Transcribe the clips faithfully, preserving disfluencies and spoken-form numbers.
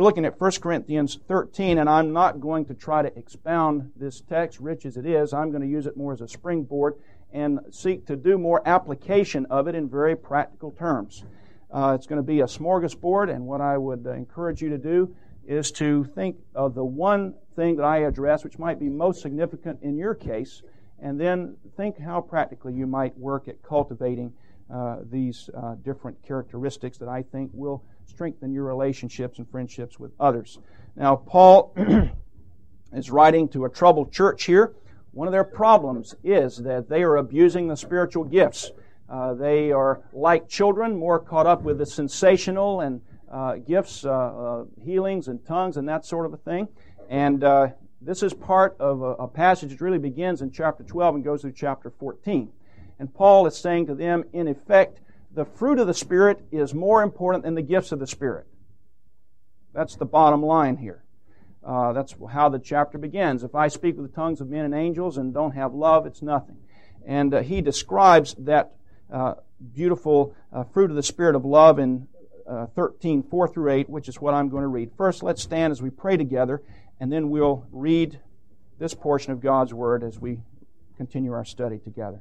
We're looking at First Corinthians thirteen, and I'm not going to try to expound this text, rich as it is. I'm going to use it more as a springboard and seek to do more application of it in very practical terms. Uh, it's going to be a smorgasbord, and what I would uh, encourage you to do is to think of the one thing that I address which might be most significant in your case, and then think how practically you might work at cultivating uh, these uh, different characteristics that I think will strengthen your relationships and friendships with others. Now, Paul is writing to a troubled church here. One of their problems is that they are abusing the spiritual gifts. Uh, they are like children, more caught up with the sensational and uh, gifts, uh, uh, healings and tongues and that sort of a thing. And uh, this is part of a, a passage that really begins in chapter twelve and goes through chapter fourteen. And Paul is saying to them, in effect, the fruit of the Spirit is more important than the gifts of the Spirit. That's the bottom line here. Uh, that's how the chapter begins. If I speak with the tongues of men and angels and don't have love, it's nothing. And uh, he describes that uh, beautiful uh, fruit of the Spirit of love in uh, thirteen, four through eight, which is what I'm going to read. First, let's stand as we pray together, and then we'll read this portion of God's Word as we continue our study together.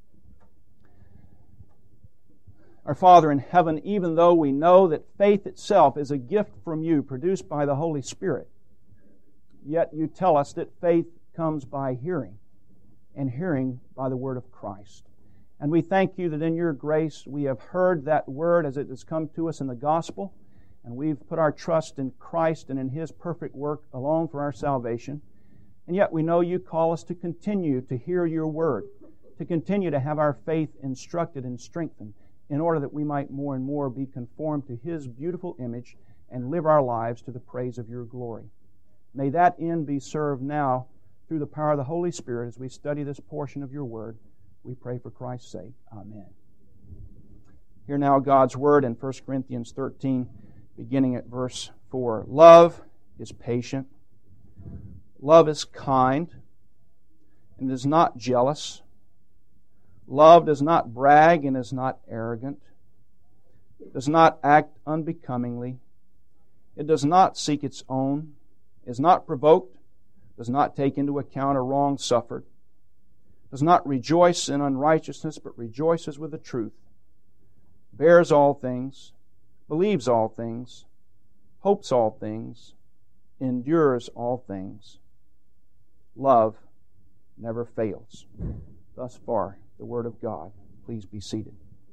Our Father in heaven, even though we know that faith itself is a gift from you produced by the Holy Spirit, yet you tell us that faith comes by hearing, and hearing by the Word of Christ. And we thank you that in your grace we have heard that Word as it has come to us in the gospel, and we've put our trust in Christ and in His perfect work alone for our salvation. And yet we know you call us to continue to hear your Word, to continue to have our faith instructed and strengthened, in order that we might more and more be conformed to His beautiful image and live our lives to the praise of your glory. May that end be served now through the power of the Holy Spirit as we study this portion of your Word. We pray for Christ's sake. Amen. Hear now God's Word in First Corinthians thirteen, beginning at verse four. Love is patient. Love is kind and is not jealous. Love does not brag and is not arrogant. It does not act unbecomingly. It does not seek its own. Is not provoked. Does not take into account a wrong suffered. Does not rejoice in unrighteousness, but rejoices with the truth. Bears all things. Believes all things. Hopes all things. Endures all things. Love never fails. Thus far, the Word of God. Please be seated.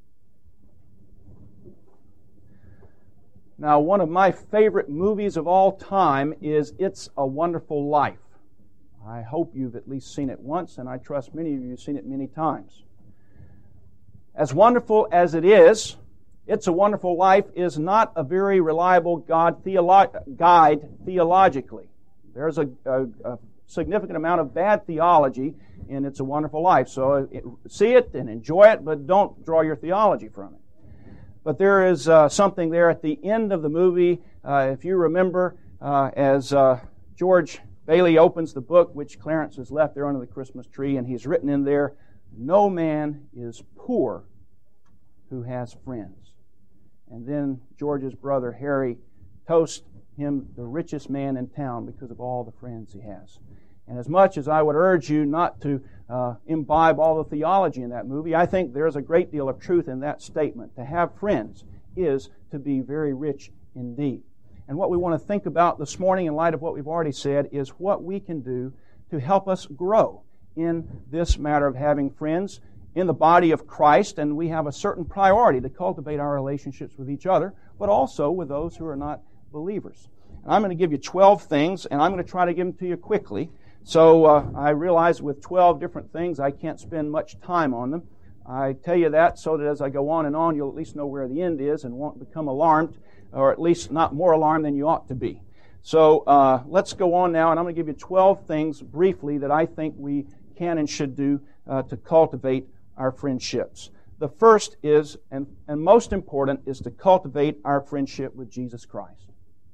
Now, one of my favorite movies of all time is It's a Wonderful Life. I hope you've at least seen it once, and I trust many of you have seen it many times. As wonderful as it is, It's a Wonderful Life is not a very reliable God theolo- guide theologically. There's a, a, a significant amount of bad theology in It's a Wonderful Life. So it, see it and enjoy it, but don't draw your theology from it. But there is uh, something there at the end of the movie, uh, if you remember, uh, as uh, George Bailey opens the book, which Clarence has left there under the Christmas tree, and he's written in there, "No man is poor who has friends." And then George's brother Harry toasts him the richest man in town because of all the friends he has. And as much as I would urge you not to uh, imbibe all the theology in that movie, I think there's a great deal of truth in that statement. To have friends is to be very rich indeed. And what we want to think about this morning in light of what we've already said is what we can do to help us grow in this matter of having friends in the body of Christ. And we have a certain priority to cultivate our relationships with each other, but also with those who are not believers. And I'm going to give you twelve things, and I'm going to try to give them to you quickly. So uh, I realize with twelve different things, I can't spend much time on them. I tell you that so that as I go on and on, you'll at least know where the end is and won't become alarmed, or at least not more alarmed than you ought to be. So uh, let's go on now, and I'm going to give you twelve things briefly that I think we can and should do uh, to cultivate our friendships. The first is, and, and most important, is to cultivate our friendship with Jesus Christ.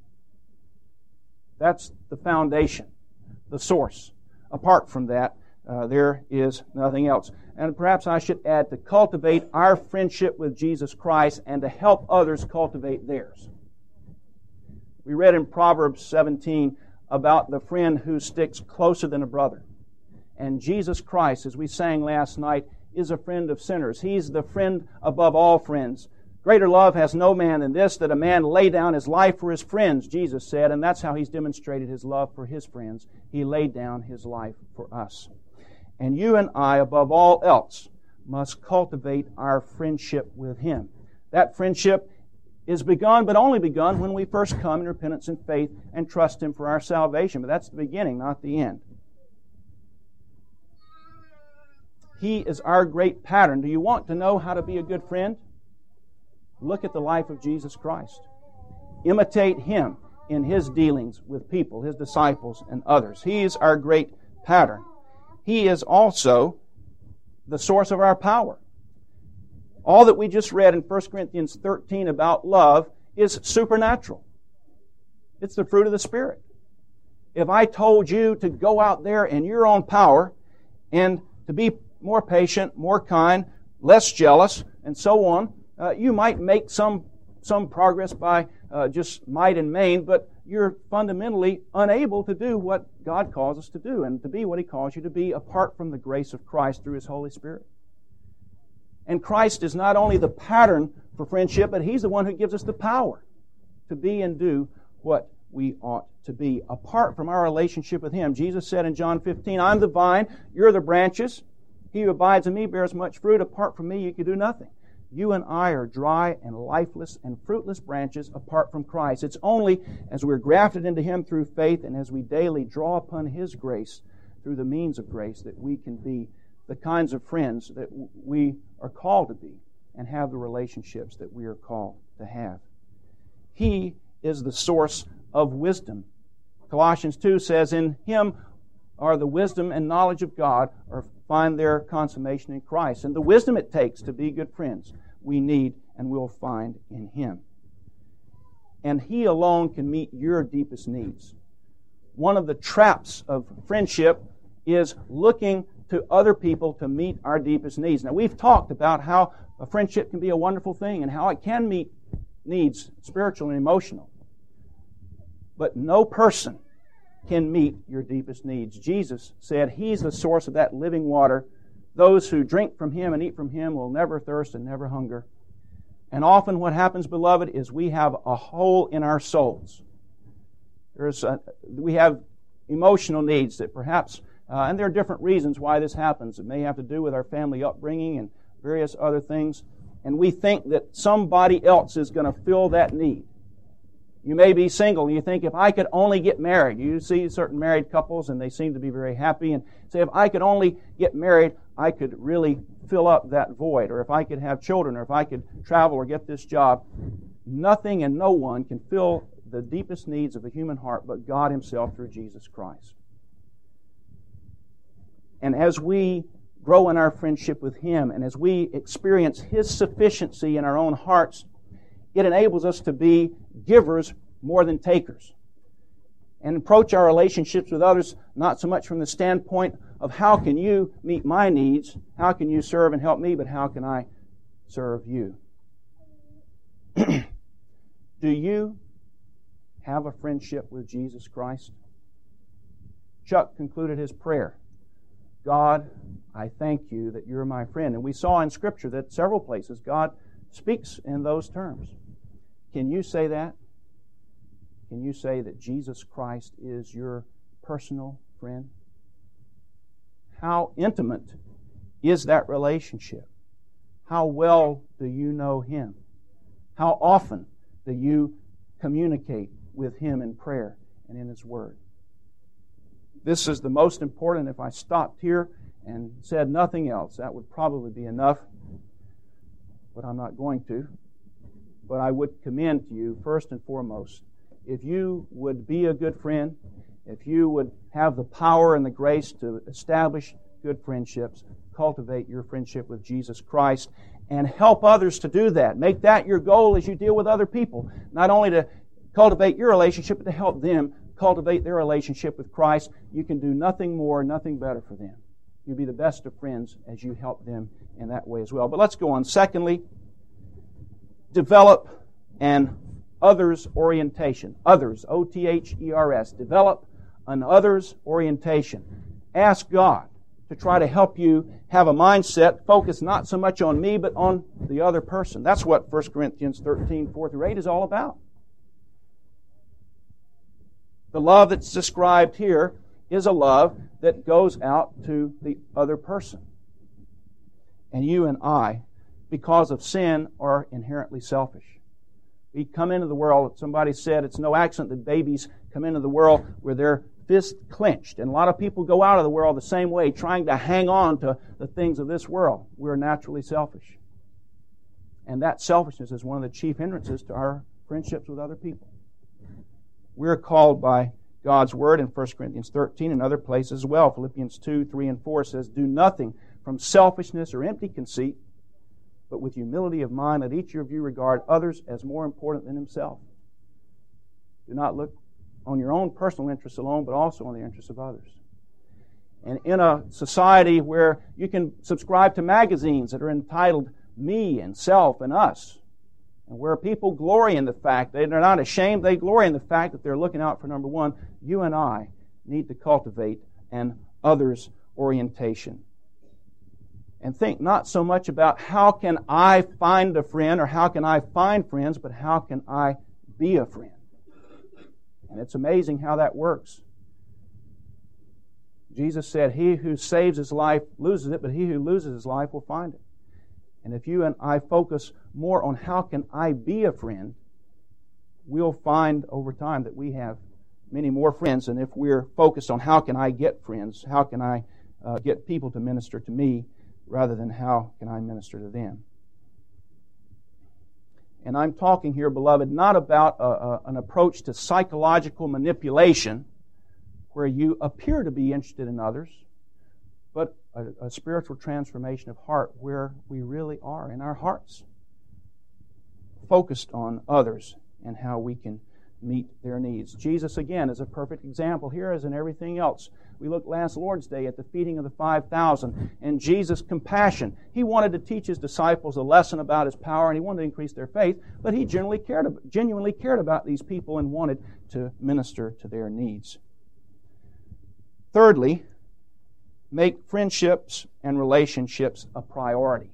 That's the foundation, the source. Apart from that, uh, there is nothing else. And perhaps I should add to cultivate our friendship with Jesus Christ and to help others cultivate theirs. We read in Proverbs seventeen about the friend who sticks closer than a brother. And Jesus Christ, as we sang last night, is a friend of sinners. He's the friend above all friends. Greater love has no man than this, that a man lay down his life for his friends, Jesus said, and that's how He's demonstrated His love for His friends. He laid down His life for us. And you and I, above all else, must cultivate our friendship with Him. That friendship is begun, but only begun when we first come in repentance and faith and trust Him for our salvation. But that's the beginning, not the end. He is our great pattern. Do you want to know how to be a good friend? Look at the life of Jesus Christ. Imitate Him in His dealings with people, His disciples, and others. He is our great pattern. He is also the source of our power. All that we just read in First Corinthians thirteen about love is supernatural. It's the fruit of the Spirit. If I told you to go out there in your own power and to be more patient, more kind, less jealous, and so on, uh, you might make some some progress by uh, just might and main, but you're fundamentally unable to do what God calls us to do and to be what He calls you to be apart from the grace of Christ through His Holy Spirit. And Christ is not only the pattern for friendship, but He's the one who gives us the power to be and do what we ought to be apart from our relationship with Him. Jesus said in John fifteen, I'm the vine, you're the branches. He who abides in me bears much fruit. Apart from me, you can do nothing. You and I are dry and lifeless and fruitless branches apart from Christ. It's only as we're grafted into Him through faith and as we daily draw upon His grace through the means of grace that we can be the kinds of friends that we are called to be and have the relationships that we are called to have. He is the source of wisdom. Colossians two says, in Him are the wisdom and knowledge of God, or find their consummation in Christ. And the wisdom it takes to be good friends, we need and will find in Him. And He alone can meet your deepest needs. One of the traps of friendship is looking to other people to meet our deepest needs. Now, we've talked about how a friendship can be a wonderful thing and how it can meet needs, spiritual and emotional. But no person can meet your deepest needs. Jesus said He's the source of that living water. Those who drink from Him and eat from Him will never thirst and never hunger. And often what happens, beloved, is we have a hole in our souls. There's a, we have emotional needs that perhaps, uh, and there are different reasons why this happens. It may have to do with our family upbringing and various other things. And we think that somebody else is going to fill that need. You may be single and you think, if I could only get married. You see certain married couples and they seem to be very happy and say, if I could only get married, I could really fill up that void. Or if I could have children, or if I could travel or get this job. Nothing and no one can fill the deepest needs of the human heart but God Himself through Jesus Christ. And as we grow in our friendship with Him and as we experience His sufficiency in our own hearts, it enables us to be givers more than takers. And approach our relationships with others not so much from the standpoint of how can you meet my needs, how can you serve and help me, but how can I serve you? Do you have a friendship with Jesus Christ? Chuck concluded his prayer. God, I thank You that You're my friend. And we saw in Scripture that several places God speaks in those terms. Can you say that? Can you say that Jesus Christ is your personal friend? How intimate is that relationship? How well do you know Him? How often do you communicate with Him in prayer and in His Word? This is the most important. If I stopped here and said nothing else, that would probably be enough, but I'm not going to. But I would commend to you, first and foremost, if you would be a good friend, if you would have the power and the grace to establish good friendships, cultivate your friendship with Jesus Christ, and help others to do that. Make that your goal as you deal with other people. Not only to cultivate your relationship, but to help them cultivate their relationship with Christ. You can do nothing more, nothing better for them. You'll be the best of friends as you help them in that way as well. But let's go on. Secondly, develop an others orientation. Others, O T H E R S. Develop an others orientation. Ask God to try to help you have a mindset focused not so much on me, but on the other person. That's what First Corinthians thirteen, four through eight is all about. The love that's described here is a love that goes out to the other person. And you and I, because of sin, are inherently selfish. We come into the world, somebody said it's no accident that babies come into the world with their fists clenched. And a lot of people go out of the world the same way, trying to hang on to the things of this world. We're naturally selfish. And that selfishness is one of the chief hindrances to our friendships with other people. We're called by God's Word in First Corinthians thirteen and other places as well. Philippians two, three, and four says, do nothing from selfishness or empty conceit, but with humility of mind let each of you regard others as more important than himself. Do not look on your own personal interests alone, but also on the interests of others. And in a society where you can subscribe to magazines that are entitled Me and Self and Us, and where people glory in the fact, they're not ashamed, they glory in the fact that they're looking out for number one, you and I need to cultivate an others orientation. And think not so much about how can I find a friend or how can I find friends, but how can I be a friend. And it's amazing how that works. Jesus said, he who saves his life loses it, but he who loses his life will find it. And if you and I focus more on how can I be a friend, we'll find over time that we have many more friends than if we're focused on how can I get friends, how can I uh, get people to minister to me, rather than how can I minister to them. And I'm talking here, beloved, not about a, a, an approach to psychological manipulation where you appear to be interested in others, but a, a spiritual transformation of heart where we really are in our hearts focused on others and how we can meet their needs. Jesus, again, is a perfect example here as in everything else. We looked last Lord's Day at the feeding of the five thousand and Jesus' compassion. He wanted to teach his disciples a lesson about his power and he wanted to increase their faith, but he genuinely cared, genuinely cared about these people and wanted to minister to their needs. Thirdly, make friendships and relationships a priority.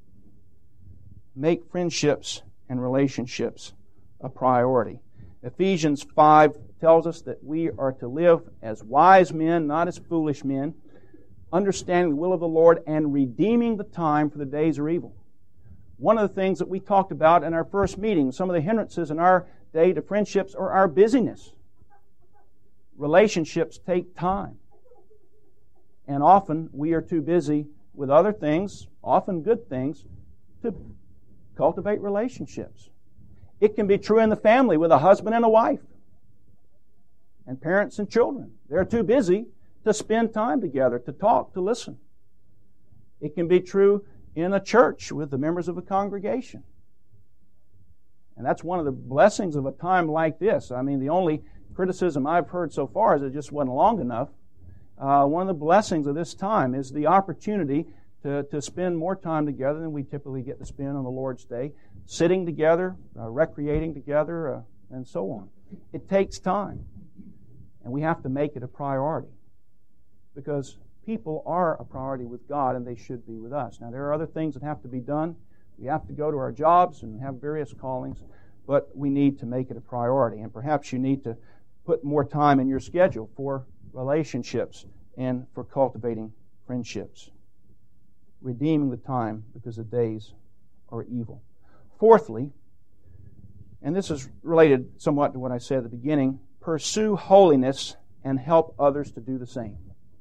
Make friendships and relationships a priority. Ephesians five tells us that we are to live as wise men, not as foolish men, understanding the will of the Lord and redeeming the time, for the days are evil. One of the things that we talked about in our first meeting, some of the hindrances in our day to friendships are our busyness. Relationships take time. And often we are too busy with other things, often good things, to cultivate relationships. It can be true in the family with a husband and a wife and parents and children. They're too busy to spend time together, to talk, to listen. It can be true in a church with the members of a congregation. And that's one of the blessings of a time like this. I mean, the only criticism I've heard so far is it just wasn't long enough. Uh, one of the blessings of this time is the opportunity to, to spend more time together than we typically get to spend on the Lord's Day, sitting together, uh, recreating together, uh, and so on. It takes time, and we have to make it a priority because people are a priority with God, and they should be with us. Now, there are other things that have to be done. We have to go to our jobs and have various callings, but we need to make it a priority, and perhaps you need to put more time in your schedule for relationships and for cultivating friendships. Redeeming the time because the days are evil. Fourthly, and this is related somewhat to what I said at the beginning, pursue holiness and help others to do the same.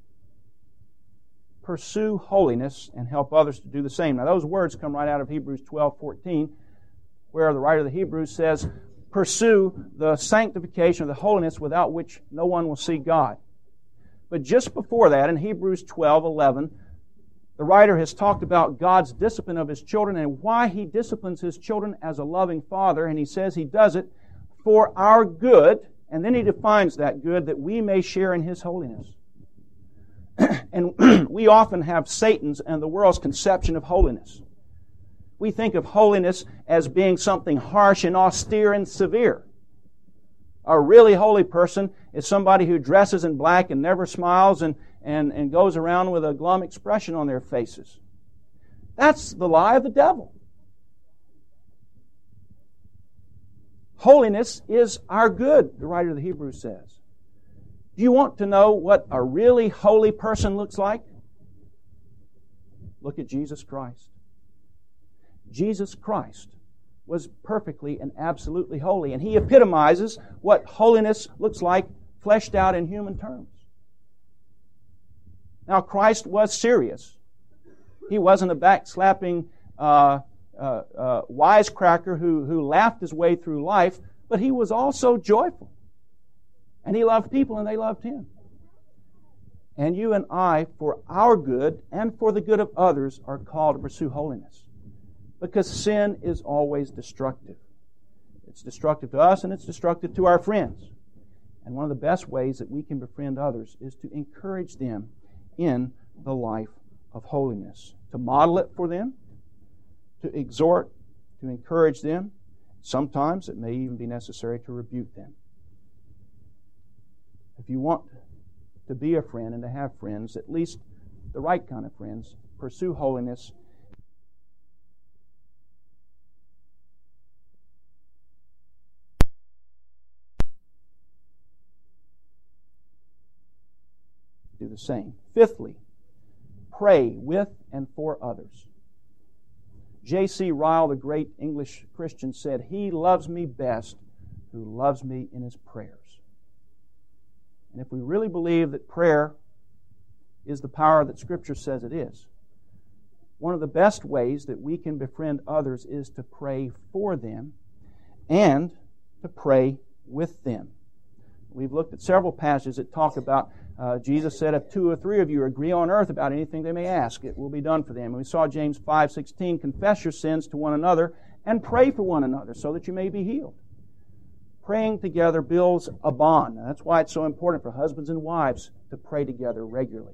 Pursue holiness and help others to do the same. Now those words come right out of Hebrews twelve fourteen, where the writer of the Hebrews says, pursue the sanctification of the holiness without which no one will see God. But just before that, in Hebrews twelve eleven, the writer has talked about God's discipline of His children and why He disciplines His children as a loving Father. And He says He does it for our good. And then He defines that good, that we may share in His holiness. And we often have Satan's and the world's conception of holiness. We think of holiness as being something harsh and austere and severe. A really holy person is somebody who dresses in black and never smiles and, and, and goes around with a glum expression on their faces. That's the lie of the devil. Holiness is our good, the writer of the Hebrews says. Do you want to know what a really holy person looks like? Look at Jesus Christ. Jesus Christ was perfectly and absolutely holy, and He epitomizes what holiness looks like fleshed out in human terms. Now, Christ was serious. He wasn't a backslapping uh, uh, uh, wisecracker who, who laughed his way through life, but He was also joyful. And He loved people, and they loved Him. And you and I, for our good and for the good of others, are called to pursue holiness. Because sin is always destructive. It's destructive to us and it's destructive to our friends. And one of the best ways that we can befriend others is to encourage them in the life of holiness. To model it for them, to exhort, to encourage them. Sometimes it may even be necessary to rebuke them. If you want to be a friend and to have friends, at least the right kind of friends, pursue holiness. Do the same. Fifthly, pray with and for others. J C Ryle, the great English Christian, said, "He loves me best who loves me in his prayers." And if we really believe that prayer is the power that Scripture says it is, one of the best ways that we can befriend others is to pray for them and to pray with them. We've looked at several passages that talk about, uh, Jesus said, if two or three of you agree on earth about anything they may ask, it will be done for them. And we saw James five sixteen, confess your sins to one another and pray for one another so that you may be healed. Praying together builds a bond. And that's why it's so important for husbands and wives to pray together regularly.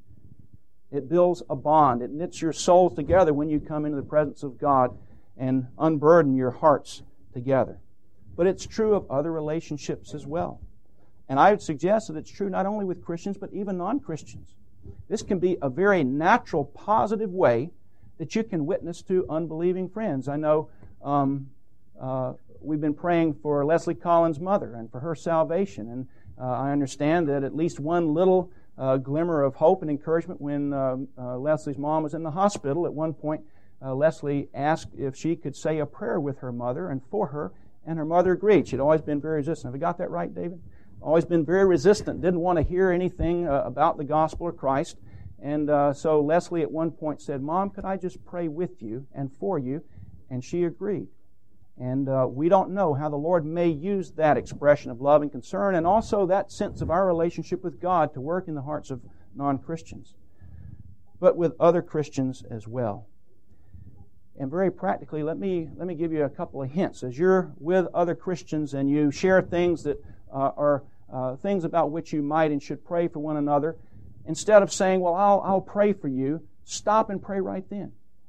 It builds a bond. It knits your souls together when you come into the presence of God and unburden your hearts together. But it's true of other relationships as well. And I would suggest that it's true not only with Christians, but even non-Christians. This can be a very natural, positive way that you can witness to unbelieving friends. I know um, uh, we've been praying for Leslie Collins' mother and for her salvation. And uh, I understand that at least one little uh, glimmer of hope and encouragement when uh, uh, Leslie's mom was in the hospital. At one point, uh, Leslie asked if she could say a prayer with her mother and for her, and her mother agreed. She'd always been very resistant. Have I got that right, David? Always been very resistant, didn't want to hear anything uh, about the gospel of Christ. And uh, so Leslie at one point said, "Mom, could I just pray with you and for you?" And she agreed. And uh, we don't know how the Lord may use that expression of love and concern and also that sense of our relationship with God to work in the hearts of non-Christians, but with other Christians as well. And very practically, let me let me give you a couple of hints. As you're with other Christians and you share things that uh, are uh, things about which you might and should pray for one another, instead of saying, "Well, I'll I'll pray for you," stop and pray right then.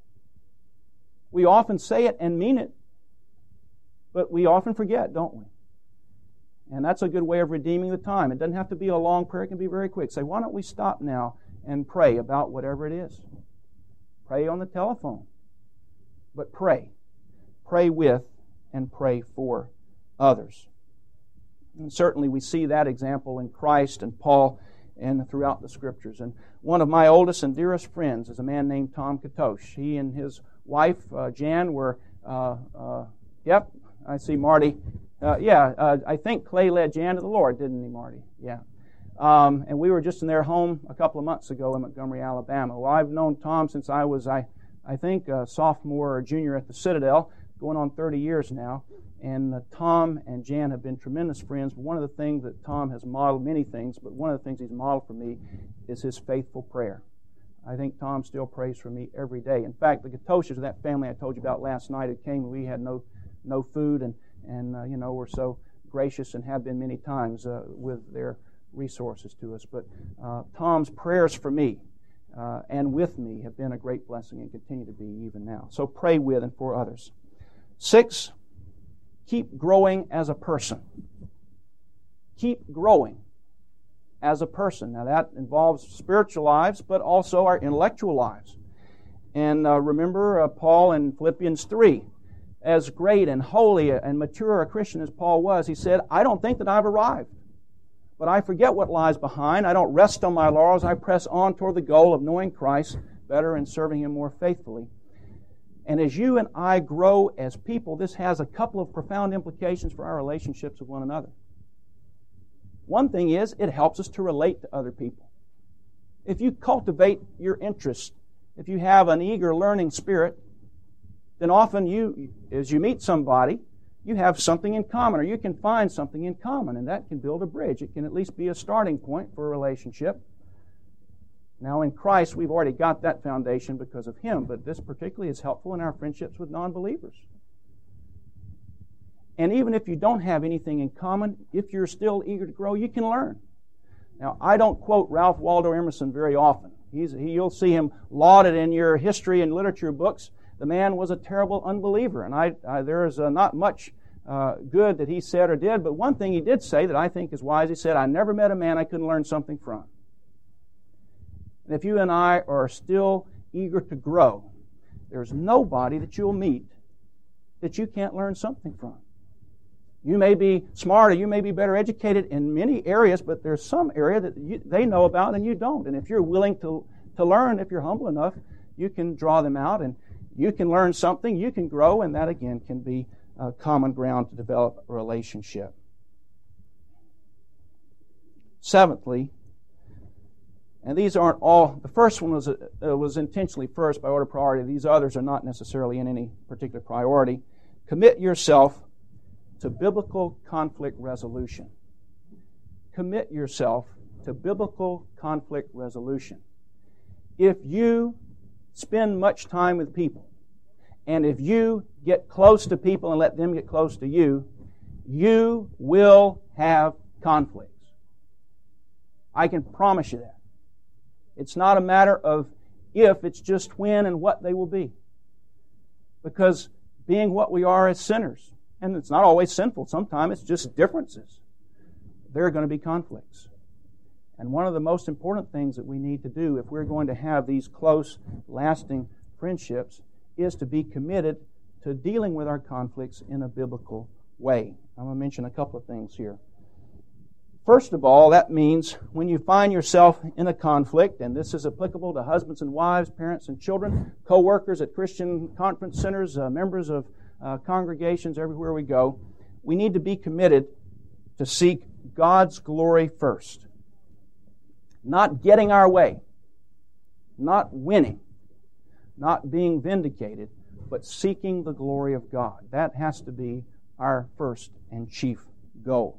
We often say it and mean it, but we often forget, don't we? And that's a good way of redeeming the time. It doesn't have to be a long prayer. It can be very quick. Say, "Why don't we stop now and pray about whatever it is?" Pray on the telephone. But pray. Pray with and pray for others. And certainly we see that example in Christ and Paul and throughout the Scriptures. And one of my oldest and dearest friends is a man named Tom Katosh. He and his wife, uh, Jan, were, uh, uh, yep, I see Marty. Uh, yeah, uh, I think Clay led Jan to the Lord, didn't he, Marty? Yeah. Um, and we were just in their home a couple of months ago in Montgomery, Alabama. Well, I've known Tom since I was, I, I think, a sophomore or junior at the Citadel, going on thirty years now. And uh, Tom and Jan have been tremendous friends. But one of the things that Tom has modeled, many things, but one of the things he's modeled for me is his faithful prayer. I think Tom still prays for me every day. In fact, the Gatoshes of that family I told you about last night who came and we had no no food and, and uh, you know, were so gracious and have been many times uh, with their resources to us. But uh, Tom's prayers for me uh, and with me have been a great blessing and continue to be even now. So pray with and for others. Six, keep growing as a person. Keep growing as a person. Now that involves spiritual lives, but also our intellectual lives. And uh, remember uh, Paul in Philippians three, as great and holy and mature a Christian as Paul was, he said, I don't think that I've arrived, but I forget what lies behind. I don't rest on my laurels. I press on toward the goal of knowing Christ better and serving Him more faithfully. And as you and I grow as people, this has a couple of profound implications for our relationships with one another. One thing is, it helps us to relate to other people. If you cultivate your interest, if you have an eager learning spirit, then often you, as you meet somebody, you have something in common, or you can find something in common, and that can build a bridge. It can at least be a starting point for a relationship. Now, in Christ, we've already got that foundation because of Him, but this particularly is helpful in our friendships with non-believers. And even if you don't have anything in common, if you're still eager to grow, you can learn. Now, I don't quote Ralph Waldo Emerson very often. He's, he, you'll see him lauded in your history and literature books. The man was a terrible unbeliever, and I, I, there is uh, not much uh, good that he said or did, but one thing he did say that I think is wise, he said, I never met a man I couldn't learn something from. And if you and I are still eager to grow, there's nobody that you'll meet that you can't learn something from. You may be smarter, you may be better educated in many areas, but there's some area that you, they know about and you don't. And if you're willing to, to learn, if you're humble enough, you can draw them out and you can learn something, you can grow, and that again can be uh, common ground to develop a relationship. Seventhly, and these aren't all, the first one was, uh, was intentionally first by order of priority. These others are not necessarily in any particular priority. Commit yourself to biblical conflict resolution. Commit yourself to biblical conflict resolution. If you spend much time with people, and if you get close to people and let them get close to you, you will have conflicts. I can promise you that. It's not a matter of if, it's just when and what they will be. Because being what we are as sinners, and it's not always sinful, sometimes it's just differences, there are going to be conflicts. And one of the most important things that we need to do if we're going to have these close, lasting friendships is to be committed to dealing with our conflicts in a biblical way. I'm going to mention a couple of things here. First of all, that means when you find yourself in a conflict, and this is applicable to husbands and wives, parents and children, co-workers at Christian conference centers, uh, members of uh, congregations everywhere we go, we need to be committed to seek God's glory first. Not getting our way, not winning, not being vindicated, but seeking the glory of God. That has to be our first and chief goal.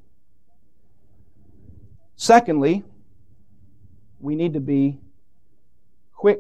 Secondly, we need to be quick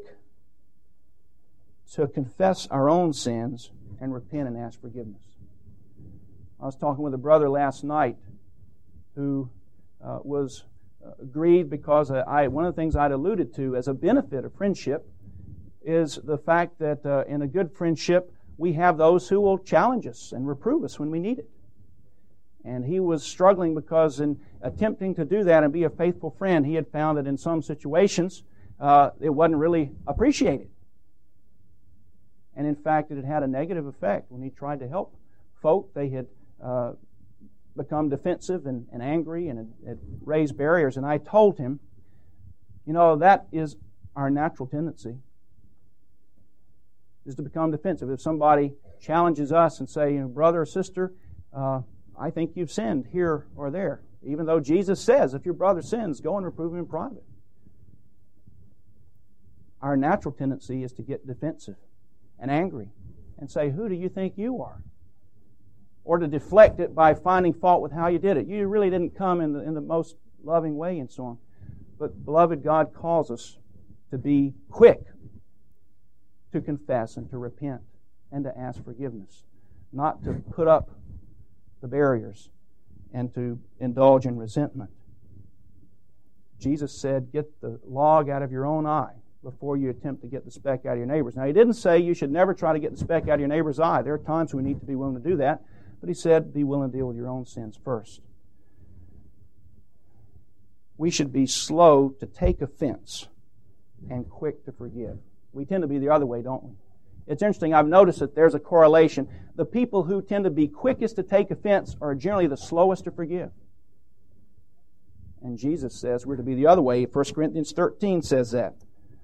to confess our own sins and repent and ask forgiveness. I was talking with a brother last night who uh, was uh, grieved because I, one of the things I'd alluded to as a benefit of friendship is the fact that uh, in a good friendship we have those who will challenge us and reprove us when we need it. And he was struggling because in attempting to do that and be a faithful friend, he had found that in some situations uh, it wasn't really appreciated. And in fact, it had had a negative effect. When he tried to help folk, they had uh, become defensive and, and angry and had, had raised barriers. And I told him, you know, that is our natural tendency, is to become defensive. If somebody challenges us and say, you know, brother or sister, uh, I think you've sinned here or there. Even though Jesus says, if your brother sins, go and reprove him in private. Our natural tendency is to get defensive and angry and say, who do you think you are? Or to deflect it by finding fault with how you did it. You really didn't come in the, in the most loving way and so on. But beloved, God calls us to be quick to confess and to repent and to ask forgiveness. Not to put up the barriers and to indulge in resentment. Jesus said, get the log out of your own eye before you attempt to get the speck out of your neighbor's. Now, he didn't say you should never try to get the speck out of your neighbor's eye. There are times we need to be willing to do that. But he said, be willing to deal with your own sins first. We should be slow to take offense and quick to forgive. We tend to be the other way, don't we? It's interesting, I've noticed that there's a correlation. The people who tend to be quickest to take offense are generally the slowest to forgive. And Jesus says we're to be the other way. First Corinthians thirteen says that.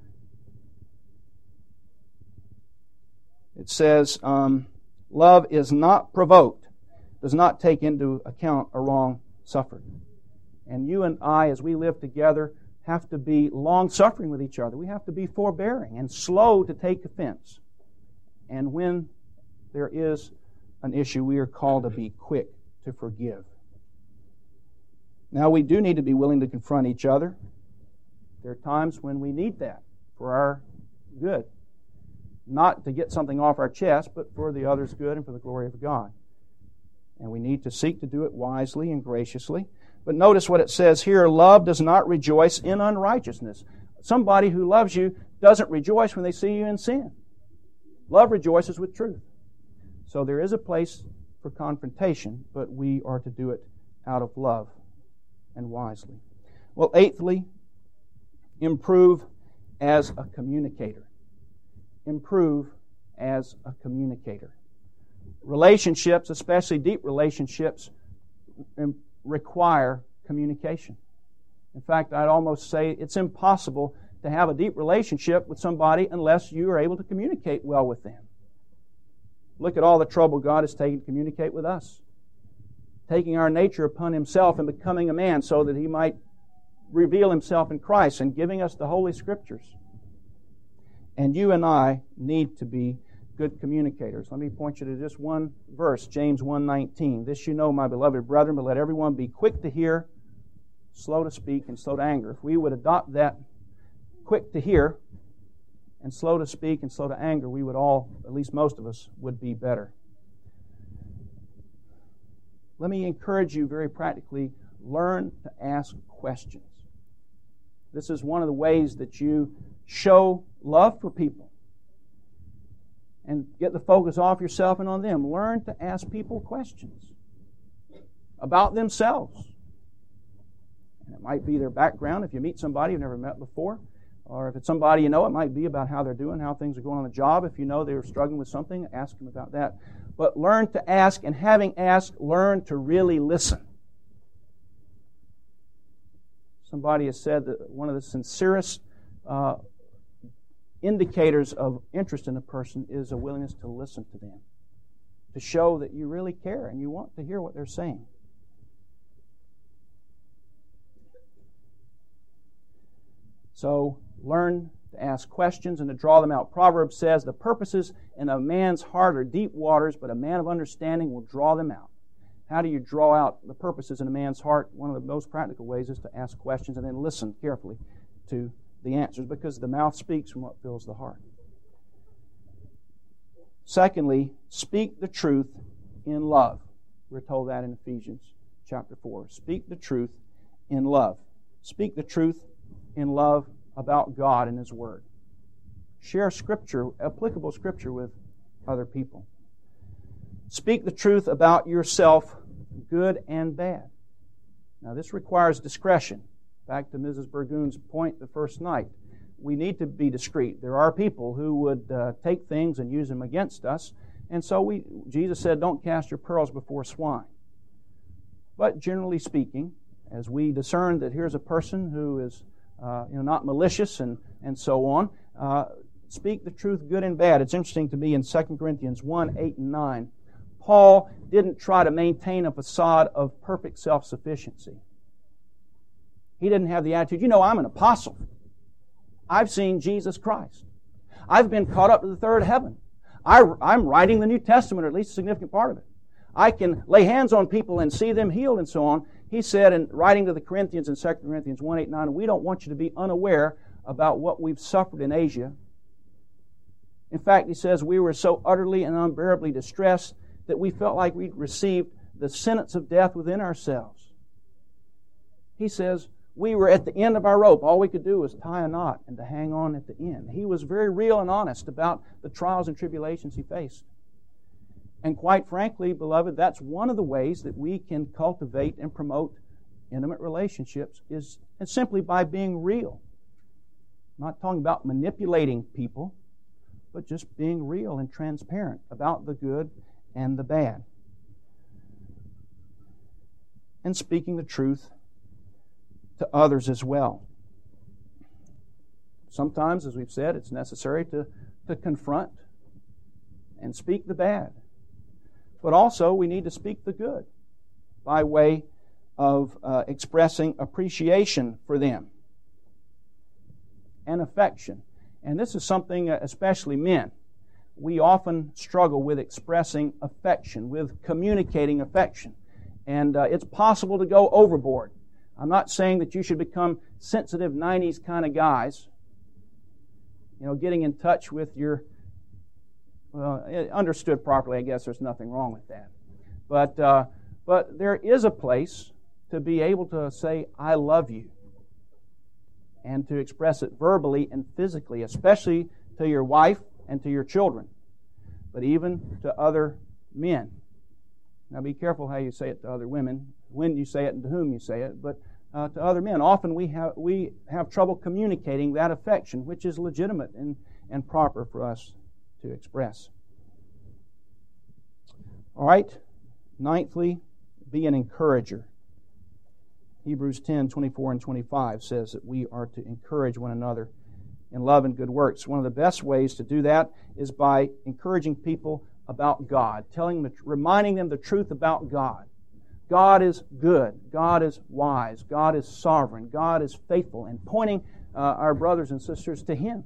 It says, um, love is not provoked, does not take into account a wrong suffered. And you and I, as we live together, have to be long-suffering with each other. We have to be forbearing and slow to take offense. And when there is an issue, we are called to be quick to forgive. Now, we do need to be willing to confront each other. There are times when we need that for our good. Not to get something off our chest, but for the other's good and for the glory of God. And we need to seek to do it wisely and graciously. But notice what it says here, love does not rejoice in unrighteousness. Somebody who loves you doesn't rejoice when they see you in sin. Love rejoices with truth. So there is a place for confrontation, but we are to do it out of love and wisely. Well, eighthly, improve as a communicator. Improve as a communicator. Relationships, especially deep relationships, require communication. In fact, I'd almost say it's impossible to have a deep relationship with somebody unless you are able to communicate well with them. Look at all the trouble God has taken to communicate with us. Taking our nature upon Himself and becoming a man so that He might reveal Himself in Christ and giving us the Holy Scriptures. And you and I need to be good communicators. Let me point you to just one verse, James one nineteen. This you know, my beloved brethren, but let everyone be quick to hear, slow to speak, and slow to anger. If we would adopt that quick to hear and slow to speak and slow to anger, we would all, at least most of us, would be better. Let me encourage you very practically, learn to ask questions. This is one of the ways that you show love for people and get the focus off yourself and on them. Learn to ask people questions about themselves. And it might be their background if you meet somebody you've never met before. Or if it's somebody you know, it might be about how they're doing, how things are going on the job. If you know they're struggling with something, ask them about that. But learn to ask, and having asked, learn to really listen. Somebody has said that one of the sincerest uh, indicators of interest in a person is a willingness to listen to them, to show that you really care and you want to hear what they're saying. So learn to ask questions and to draw them out. Proverbs says, the purposes in a man's heart are deep waters, but a man of understanding will draw them out. How do you draw out the purposes in a man's heart? One of the most practical ways is to ask questions and then listen carefully to the answers, because the mouth speaks from what fills the heart. Secondly, speak the truth in love. We're told that in Ephesians chapter four. Speak the truth in love. Speak the truth in love about God and His Word. Share Scripture, applicable Scripture with other people. Speak the truth about yourself, good and bad. Now this requires discretion. Back to Missus Burgoon's point the first night. We need to be discreet. There are people who would uh, take things and use them against us. And so we, Jesus said, don't cast your pearls before swine. But generally speaking, as we discern that here's a person who is uh, you know, not malicious and, and so on, uh, speak the truth good and bad. It's interesting to me in Second Corinthians one, eight and nine, Paul didn't try to maintain a facade of perfect self-sufficiency. He didn't have the attitude, you know, I'm an apostle. I've seen Jesus Christ. I've been caught up to the third heaven. I, I'm writing the New Testament, or at least a significant part of it. I can lay hands on people and see them healed and so on. He said in writing to the Corinthians in Second Corinthians one, eight, nine, we don't want you to be unaware about what we've suffered in Asia. In fact, he says, we were so utterly and unbearably distressed that we felt like we'd received the sentence of death within ourselves. He says, we were at the end of our rope. All we could do was tie a knot and to hang on at the end. He was very real and honest about the trials and tribulations he faced. And quite frankly, beloved, that's one of the ways that we can cultivate and promote intimate relationships is simply by being real. I'm not talking about manipulating people, but just being real and transparent about the good and the bad. And speaking the truth to others as well. Sometimes, as we've said, it's necessary to, to confront and speak the bad. But also, we need to speak the good by way of uh, expressing appreciation for them and affection. And this is something, uh, especially men, we often struggle with expressing affection, with communicating affection. And uh, it's possible to go overboard. I'm not saying that you should become sensitive nineties kind of guys, you know, getting in touch with your, well, understood properly, I guess there's nothing wrong with that. But, uh, but there is a place to be able to say, I love you, and to express it verbally and physically, especially to your wife and to your children, but even to other men. Now be careful how you say it to other women, when you say it and to whom you say it, but uh, to other men. Often we have we have trouble communicating that affection, which is legitimate and, and proper for us to express. All right. Ninthly, be an encourager. Hebrews ten, twenty-four and twenty-five says that we are to encourage one another in love and good works. One of the best ways to do that is by encouraging people about God, telling them, reminding them the truth about God. God is good. God is wise. God is sovereign. God is faithful, and pointing uh, our brothers and sisters to Him.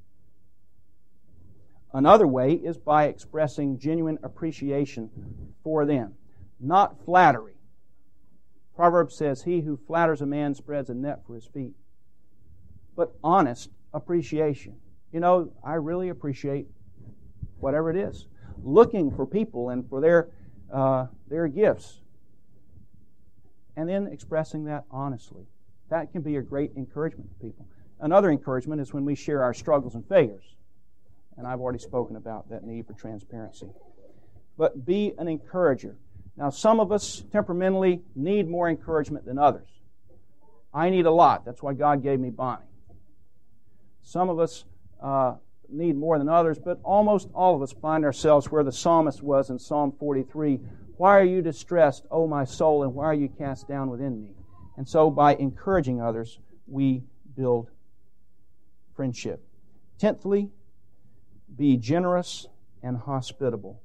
Another way is by expressing genuine appreciation for them, not flattery. Proverbs says, he who flatters a man spreads a net for his feet. But honest appreciation. You know, I really appreciate whatever it is. Looking for people and for their uh, their gifts. And then expressing that honestly. That can be a great encouragement to people. Another encouragement is when we share our struggles and failures. And I've already spoken about that need for transparency. But be an encourager. Now, some of us temperamentally need more encouragement than others. I need a lot. That's why God gave me Bonnie. Some of us uh, need more than others, but almost all of us find ourselves where the psalmist was in Psalm forty-three. Why are you distressed, O my soul, and why are you cast down within me? And so by encouraging others, we build friendship. Tenthly, be generous and hospitable.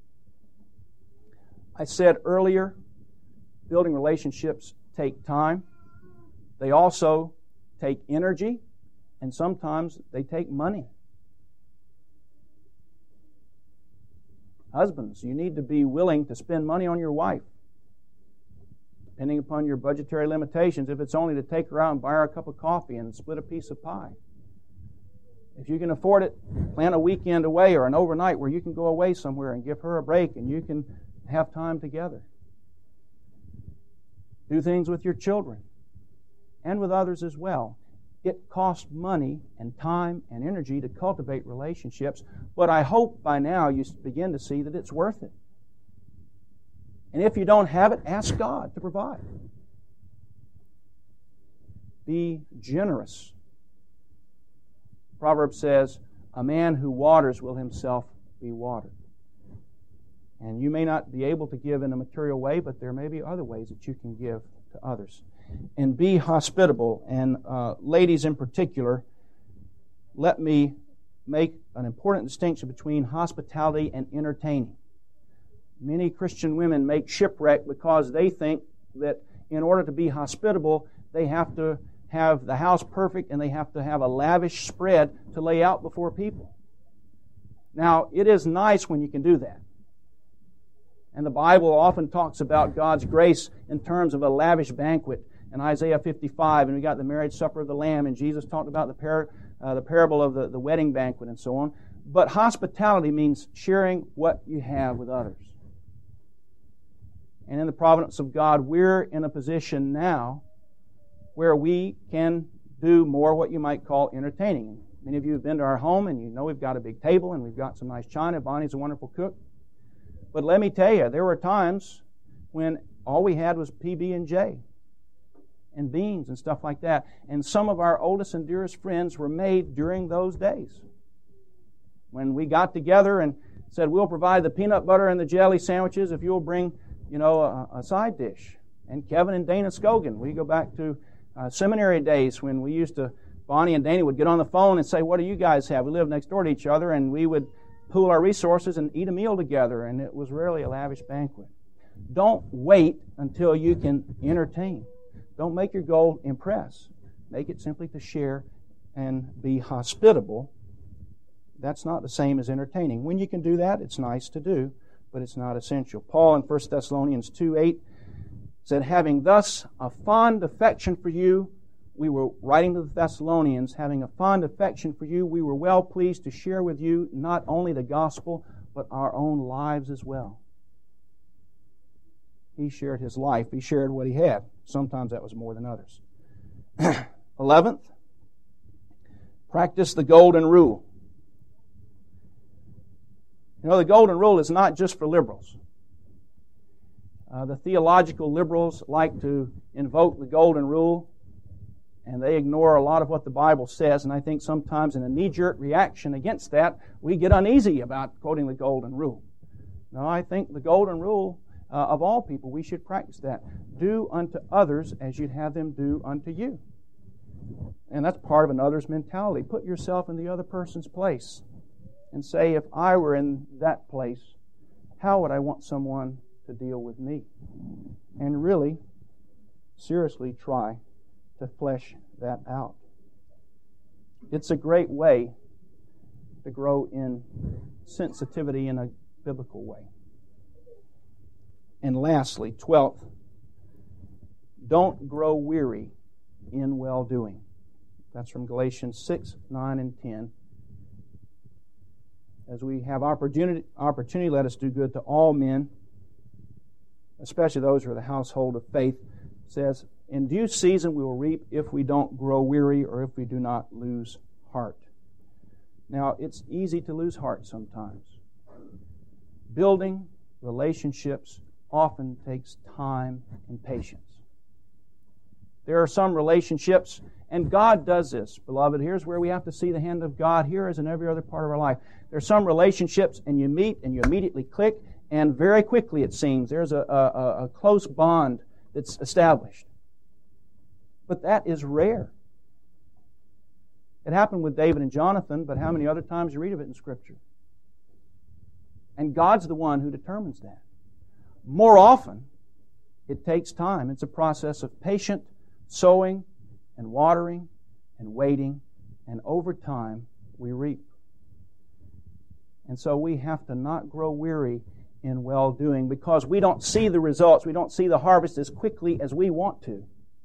I said earlier, building relationships take time. They also take energy, and sometimes they take money. Husbands, you need to be willing to spend money on your wife, depending upon your budgetary limitations. If it's only to take her out and buy her a cup of coffee and split a piece of pie. If you can afford it, plan a weekend away or an overnight where you can go away somewhere and give her a break and you can have time together. Do things with your children and with others as well. It costs money and time and energy to cultivate relationships, but I hope by now you begin to see that it's worth it. And if you don't have it, ask God to provide. Be generous. Proverbs says, a man who waters will himself be watered. And you may not be able to give in a material way, but there may be other ways that you can give to others. And be hospitable. And uh, ladies in particular, let me make an important distinction between hospitality and entertaining. Many Christian women make shipwreck because they think that in order to be hospitable, they have to have the house perfect and they have to have a lavish spread to lay out before people. Now, it is nice when you can do that. And the Bible often talks about God's grace in terms of a lavish banquet in Isaiah fifty-five, and we got the marriage supper of the Lamb, and Jesus talked about the, par- uh, the parable of the, the wedding banquet and so on. But hospitality means sharing what you have with others. And in the providence of God, we're in a position now where we can do more what you might call entertaining. Many of you have been to our home, and you know we've got a big table, and we've got some nice china. Bonnie's a wonderful cook. But let me tell you, there were times when all we had was P B and J and beans and stuff like that. And some of our oldest and dearest friends were made during those days. When we got together and said, we'll provide the peanut butter and the jelly sandwiches if you'll bring, you know, a, a side dish. And Kevin and Dana Scogan, we go back to uh, seminary days when we used to, Bonnie and Dana would get on the phone and say, what do you guys have? We lived next door to each other, and we would pool our resources and eat a meal together, and it was really a lavish banquet. Don't wait until you can entertain. Don't make your goal impress. Make it simply to share and be hospitable. That's not the same as entertaining. When you can do that, it's nice to do, but it's not essential. Paul in First Thessalonians two eight said, having thus a fond affection for you, we were writing to the Thessalonians, having a fond affection for you, we were well pleased to share with you not only the gospel, but our own lives as well. He shared his life. He shared what he had. Sometimes that was more than others. Eleventh, practice the golden rule. You know, the golden rule is not just for liberals. Uh, the theological liberals like to invoke the golden rule, and they ignore a lot of what the Bible says, and I think sometimes in a knee-jerk reaction against that, we get uneasy about quoting the golden rule. No, I think the golden rule uh, of all people, we should practice that. Do unto others as you'd have them do unto you. And that's part of an others mentality. Put yourself in the other person's place and say, if I were in that place, how would I want someone to deal with me? And really, seriously try to flesh that out. It's a great way to grow in sensitivity in a biblical way. And lastly, twelfth, don't grow weary in well-doing. That's from Galatians six, nine, and ten. As we have opportunity, opportunity, let us do good to all men, especially those who are the household of faith. It says, in due season we will reap if we don't grow weary or if we do not lose heart. Now, it's easy to lose heart sometimes. Building relationships often takes time and patience. There are some relationships, and God does this, beloved. Here's where we have to see the hand of God. Here as in every other part of our life. There are some relationships, and you meet, and you immediately click, and very quickly, it seems, there's a, a, a close bond that's established. But that is rare. It happened with David and Jonathan, but how many other times you read of it in Scripture? And God's the one who determines that. More often, it takes time. It's a process of patient sowing and watering and waiting, and over time, we reap. And so we have to not grow weary in well-doing because we don't see the results. We don't see the harvest as quickly as we want to.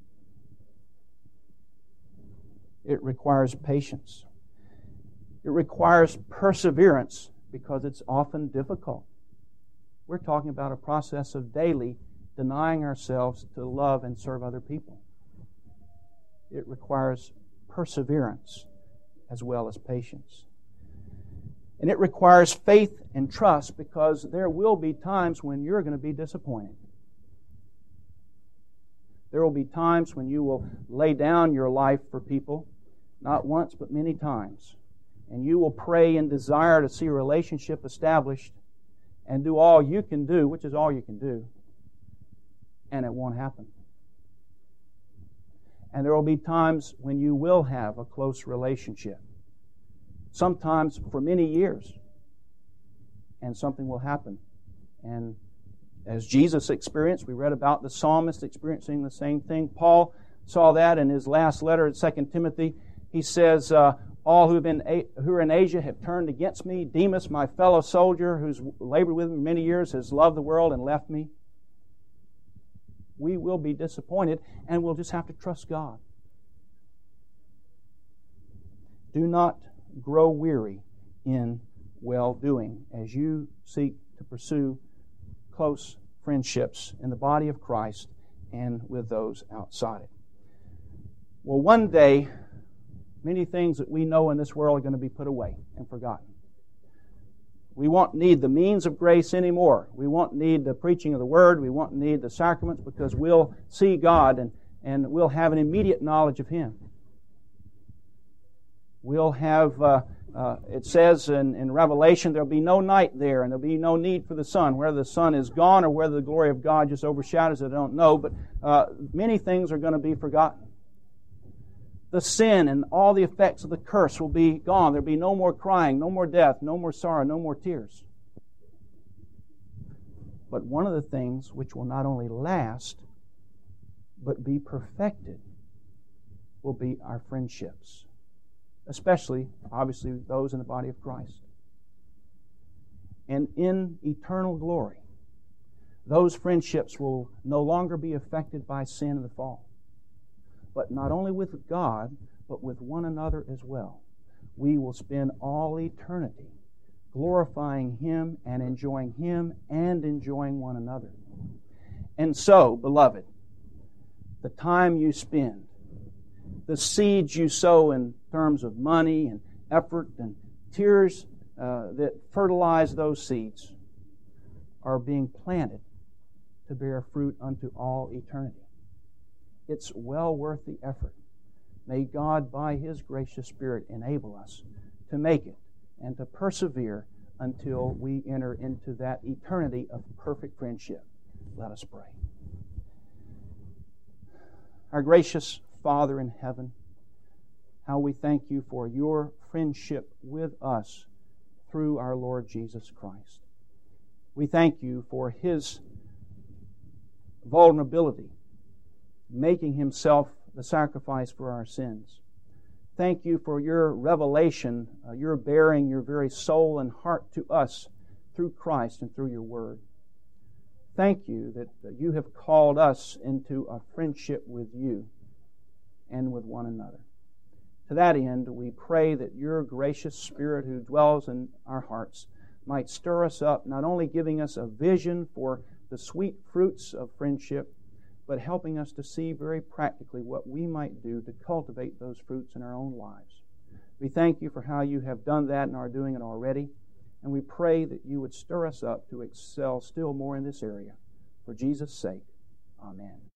It requires patience. It requires perseverance because it's often difficult. We're talking about a process of daily denying ourselves to love and serve other people. It requires perseverance as well as patience. And it requires faith and trust because there will be times when you're going to be disappointed. There will be times when you will lay down your life for people, not once but many times. And you will pray and desire to see a relationship established and do all you can do, which is all you can do, and it won't happen. And there will be times when you will have a close relationship, sometimes for many years, and something will happen. And as Jesus experienced, we read about the psalmist experiencing the same thing. Paul saw that in his last letter in Second Timothy. He says, uh, all who've been, who are in Asia have turned against me. Demas, my fellow soldier, who's labored with me many years, has loved the world and left me. We will be disappointed, and we'll just have to trust God. Do not grow weary in well-doing as you seek to pursue close friendships in the body of Christ and with those outside it. Well, one day, many things that we know in this world are going to be put away and forgotten. We won't need the means of grace anymore. We won't need the preaching of the Word. We won't need the sacraments, because we'll see God and, and we'll have an immediate knowledge of Him. We'll have, uh, uh, it says in, in Revelation, there'll be no night there, and there'll be no need for the sun. Whether the sun is gone or whether the glory of God just overshadows it, I don't know, but uh, many things are going to be forgotten. The sin and all the effects of the curse will be gone. There'll be no more crying, no more death, no more sorrow, no more tears. But one of the things which will not only last, but be perfected, will be our friendships. Especially, obviously, those in the body of Christ. And in eternal glory, those friendships will no longer be affected by sin and the fall. But not only with God, but with one another as well. We will spend all eternity glorifying Him and enjoying Him and enjoying one another. And so, beloved, the time you spend, the seeds you sow in terms of money and effort and tears uh, that fertilize those seeds are being planted to bear fruit unto all eternity. It's well worth the effort. May God, by His gracious Spirit, enable us to make it and to persevere until we enter into that eternity of perfect friendship. Let us pray. Our gracious Father in heaven, how we thank You for Your friendship with us through our Lord Jesus Christ. We thank You for His vulnerability, making Himself the sacrifice for our sins. Thank You for Your revelation, uh, Your bearing Your very soul and heart to us through Christ and through Your Word. Thank You that uh, You have called us into a friendship with You and with one another. To that end, we pray that Your gracious Spirit who dwells in our hearts might stir us up, not only giving us a vision for the sweet fruits of friendship, but helping us to see very practically what we might do to cultivate those fruits in our own lives. We thank You for how You have done that and are doing it already, and we pray that You would stir us up to excel still more in this area. For Jesus' sake, amen.